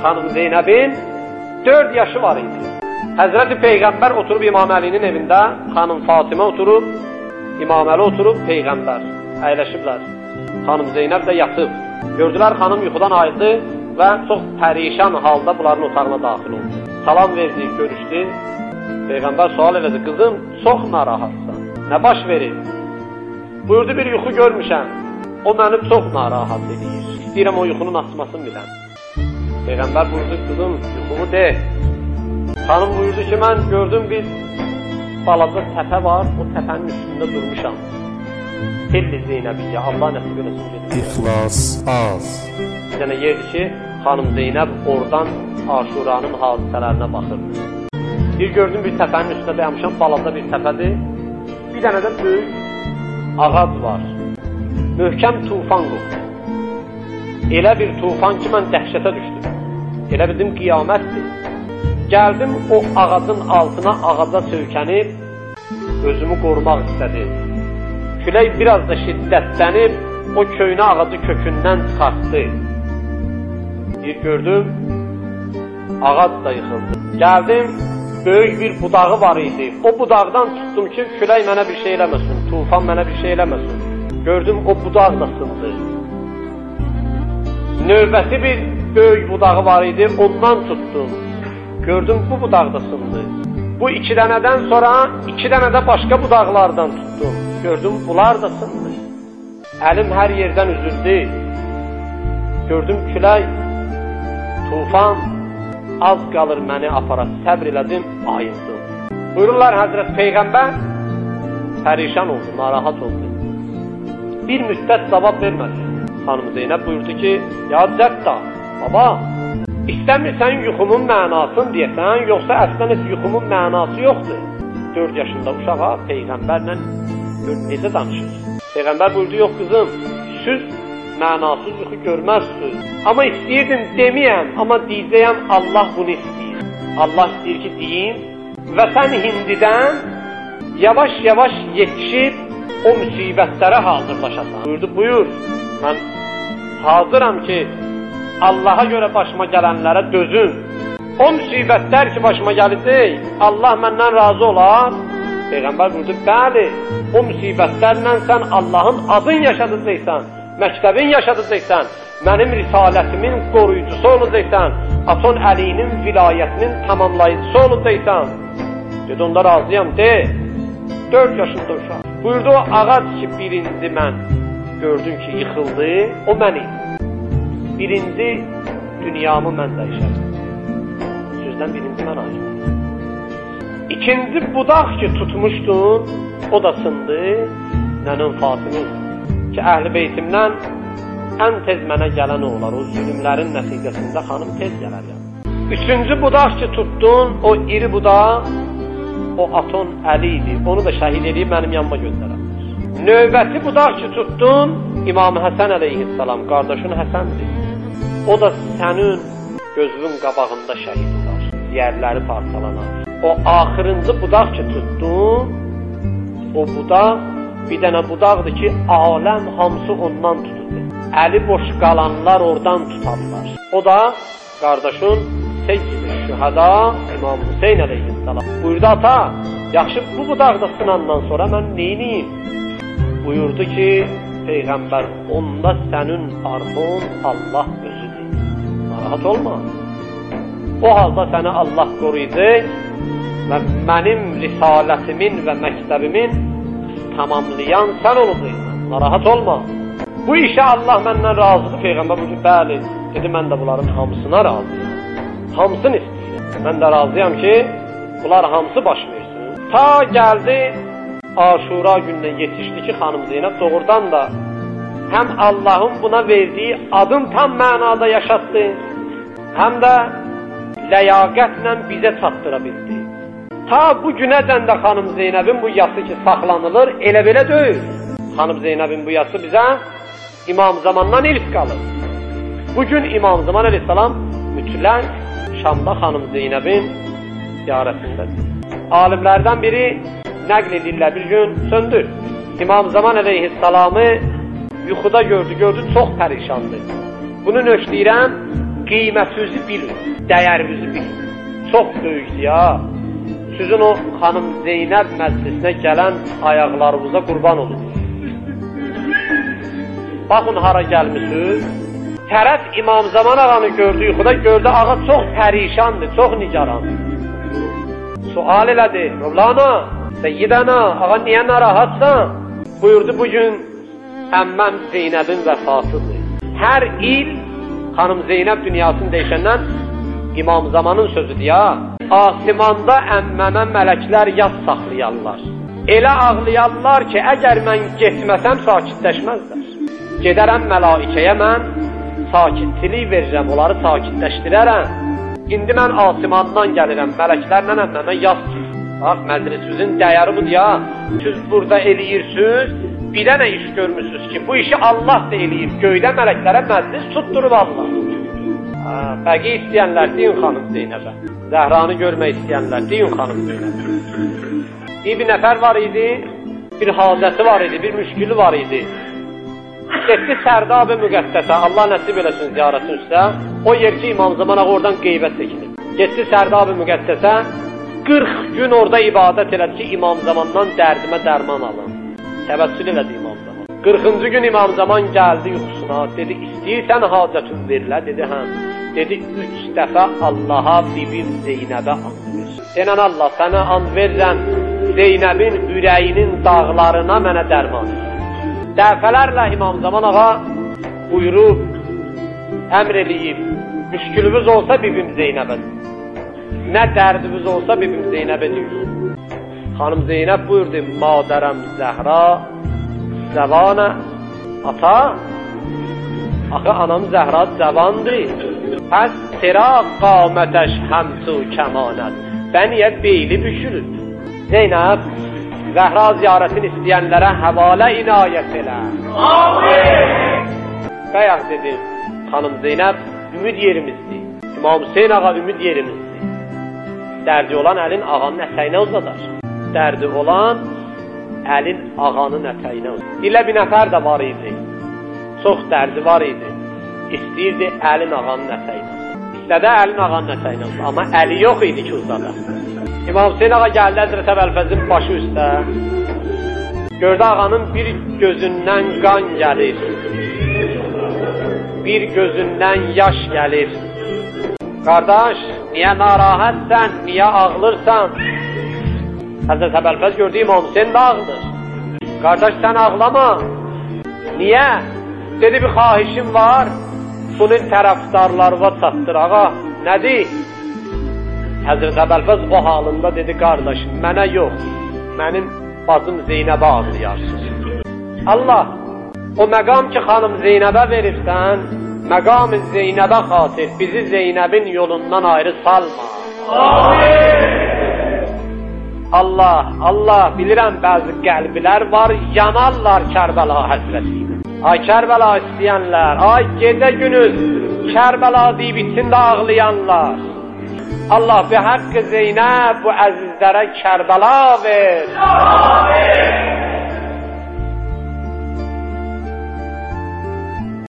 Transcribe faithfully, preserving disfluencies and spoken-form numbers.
Xanım Zeynəbin dörd yaşı var idi. Həzrəti Peyğəmbər oturub İmam Əlinin evində, xanım Fatimə oturub, İmam Əli oturub, Peyğəmbər əyləşiblər. Xanım Zeynəb də yatıb. Gördülər xanım yuxudan ayıldı və çox pərişan halda bunların otağına daxil oldu. Salam verdi, görüşdü. Peyğəmbər sual elədi, qızım çox narahatsan, nə baş verir? Buyurdu, bir yuxu görmüşəm, o məni çox narahat edir. İstəyirəm o yuxunun açmasını biləm. Peyğəmbər buyurdu, qızım yuxumu de. Xanım buyurdu ki, mən gördüm bir balaca təpə var, o təpənin üstündə durmuşam. Telli Zeynəbiyyə, Allah nəsib eləsin gedir. İxlas az. Bir dənə yerdir ki, xanım Zeynəb oradan Aşuranın hadisələrinə baxırdı. Bir gördüm bir təpənin üstündə dayanmışam, balaca bir təpədir. Bir dənə də böyük ağac var. Möhkəm tufan qopdu. Elə bir tufan ki, mən dəhşətə düşdüm. Elə bildim qiyamətdir. Gəldim o ağacın altına, ağaca söykənib, özümü qorumaq istədim. Külək biraz da şiddətlənib, o köynə ağacı kökündən çıxartdı. Bir gördüm, ağac da yıxıldı. Gəldim, böyük bir budağı var idi. O budağdan tutdum ki, külək mənə bir şey eləməsin, tufan mənə bir şey eləməsin. Gördüm, o budaq da sındı. Növbəti bir böyük budağı var idi, ondan tutdum. Gördüm, bu budaq da sındı. Bu iki dənədən sonra iki dənə də başqa budaqlardan tutdum. Gördüm, bunlar da sındı. Əlim hər yerdən üzüldü. Gördüm, külək, tufan, az qalır məni apara, səbr elədim, ayıldım. Buyururlar, Həzrət Peyğəmbər pərişan oldu, narahat oldu. Bir müddət cavab vermədi. Xanım Zeynəb buyurdu ki, ya Cədda, baba, İstəmirsən yuxumun mənasını deyəsən, yoxsa əslən heç yuxumun mənası yoxdur. dörd yaşında uşağa Peyğəmbərlə necə danışır? Peyğəmbər buyurdu, yox qızım, siz mənasız yuxu görməzsiniz. Amma istəyirdim deməyəm, amma deyəcəyəm, Allah bunu istəyir. Allah istəyir ki, deyim və sən hindidən yavaş-yavaş yetişib o müsibətlərə hazırlaşasan. Buyurdu, buyur, mən hazıram ki, Allaha görə başıma gələnlərə dözüm. O müsibətlər ki, başıma gələcək, Allah məndən razı olar. Peyğəmbər buyurdu, bəli, o müsibətlərlə sən Allahın adın yaşadacaqsan, məktəbin yaşadacaqsan, mənim risalətimin qoruyucusu olacaqsan, Aton Əlinin vilayətinin tamamlayıcısı olacaqsan. Dedi, onda razıyam, de, dörd yaşında uşaq. Buyurdu, o ağac ki, birinci mən gördüm ki, yıxıldı, o mən idim. Birinci dünyamı mən dəyişərdim. Sözdən birinci mən ayrıldım. İkinci budaq ki tutmuşdun, o da sındı, nənəm Fatimə ki, əhl-i beytimdən ən tez mənə gələn olar, o zülümlərin nəticəsində xanım tez gələr yəni. Üçüncü budaq ki tutdun, o iri budaq, o Aton Əli idi, onu da şəhid edib mənim yanıma göndərərlər. Növbəti budaq ki tutdun, İmam Həsən əleyhissalam, qardaşın Həsəndir. O da sənin gözünün qabağında şəhid olar, yerləri parçalanar. O axırıncı budaq ki tutdun, o budaq bir dənə budaqdır ki, aləm hamısı ondan tutulur. Əli boş qalanlar oradan tutarlar. O da qardaşın Seyyid-i Şühəda İmam Hüseyn əleyhissalam. Buyurdu, ata, yaxşı bu budaq da sınandan sonra mən neyniyim? Buyurdu ki, Peyğəmbər, onda sənin arxon Allah özüdür. Narahat olma. O halda səni Allah qoruyacaq və mənim risalətimin və məktəbimin tamamlayan sən olacaqsan. Narahat olma. Bu işə Allah məndən razıdır. Peyğəmbər buyurdu, bəli. Dedi, mən də bunların hamısına razıyım. Hamısını istəyirəm. Mən də razıyam ki, bunlar hamısı baş versin. Ta gəldi, Aşura günündən yetişdi ki, xanım Zeynəb doğrudan da həm Allahın buna verdiyi adın tam mənada yaşatdı, həm də ləyaqətlə bizə çatdıra bildi. Ta bu günəcən də xanım Zeynəbin bu yası ki saxlanılır, elə belə deyil. Xanım Zeynəbin bu yası bizə İmam Zamandan irs qalır. Bugün İmam Zaman əleyhissalam mütləq Şamda xanım Zeynəbin ziyarətindədir. Alimlərdən biri nəql edirlər, bir gün söndür. İmam Zaman əleyhissalamı yuxuda gördü, gördü çox pərişandı. Bunu nöşləyirəm, qiymətinizi bilin, dəyərinizi bilin. Çox böyükdür ya. Sizin o xanım Zeynəb məclisinə gələn ayaqlarınıza qurban olun. Baxın hara gəlmişsiniz. Tərəf İmam Zaman ağanı gördü, yuxuda gördü, ağa çox pərişandır, çox nigarandır. Sual elədi, Mövlana, Seyyidana, ağa niyə narahatsan? Buyurdu, bugün əmməm Zeynəbin vəfatıdır. Hər il xanım Zeynəb dünyasını deyişəndən İmam Zamanın sözüdür ya. Asimanda əmməmə mələklər yaz saxlayarlar. Elə ağlayarlar ki, əgər mən getməsəm sakitləşməzlər. Gedərəm mələikəyə mən sakitçilik verirəm, onları sakitləşdirərəm. İndi mən asimandan gəlirəm, mələklərlə əmməmə yaz ki. Bax, məclisinizin dəyəri budur ya. Siz burada eləyirsiniz, bir dənə iş görmüşsünüz ki, bu işi Allah da eləyir. Göydə mələklərə məclis tutdurub Allah. Bəqi istəyənlər deyin xanım Zeynəbə. Zəhranı görmək istəyənlər deyin xanım Zeynəbə. Bir nəfər var idi, bir hacəti var idi, bir müşkülü var idi. Getdi Sərdab-ı Müqəddəsə, Allah nəsib eləsin ziyarətin üstə. O yer ki, İmam Zaman ağa oradan qeybət çəkilir. Getdi Sərdab-ı Müqəddəsə, qırx gün orada ibadət elədi ki, İmam Zamandan dərdimə dərman alın. Təvəssül elədi İmam Zaman. qırxıncı gün İmam Zaman gəldi yuxusuna, dedi, istəyirsən hacətin verilə, dedi, həm. Dedi, üç dəfə Allaha bibim Zeynəbə and ver. Denən Allah, sənə and verirəm, Zeynəbin ürəyinin dağlarına mənə dərman. Dəfələrlə İmam Zaman ağa buyurub, əmr eləyib, müşkülümüz olsa bibim Zeynəbə, nə dərdimiz olsa bibim Zeynəbə deyir. Xanım Zeynəb buyurdu, madərəm Zəhra, zəvanə, ata, axı anam Zəhra zəvandır, pəs tera qamətəş həmsu kəmanət, və niyə beyli büşürür? Zeynəb, Zəhra ziyarətini istəyənlərə həvalə inayət elə. Amin! Bəyək dedi, xanım Zeynəb, ümid yerimizdir. İmam Hüseyin ağa ümid yerimizdir. Dərdi olan əlin ağanın ətəyinə uzadar. Dərdi olan əlin ağanın ətəyinə uzadar. Dilə bir nəfər də var idi. Çox dərdi var idi. İstəyirdi əlin ağanın ətəyinə uzadar. İstədə əlin ağanın ətəyinə uzadar. Amma əli yox idi ki uzadar. İmam Hüseyin ağa gəldi Həzrət Əbəlfəzin başı üstə. Gördü ağanın bir gözündən qan gəlir. Bir gözündən yaş gəlir. Qardaş, niyə narahatsən, niyə ağlırsan? Həzrət Əbəlfəz gördü İmam Hüseyin də ağlır. Qardaş, sən ağlama. Niyə? Dedi, bir xahişim var. Bunun tərəfdarlarına çatdır ağa. Nədir? Həzrət Əbəlfəz o halında dedi, qardaş, mənə yox, mənim bacım Zeynəbə ağlayarsın. Allah, o məqam ki, xanım Zeynəbə verirsən, məqam-ı Zeynəbə xatir bizi Zeynəbin yolundan ayrı salma. Amin! Allah, Allah, bilirəm bəzi qəlblər var, yanarlar Kərbəla həsrətiyle. Ay Kərbəla istəyənlər, ay gecə günüz Kərbəla deyib içində ağlayanlar. Allah be hakkı Zeynəb bu əzizlərə Kərbəla ver. Amin!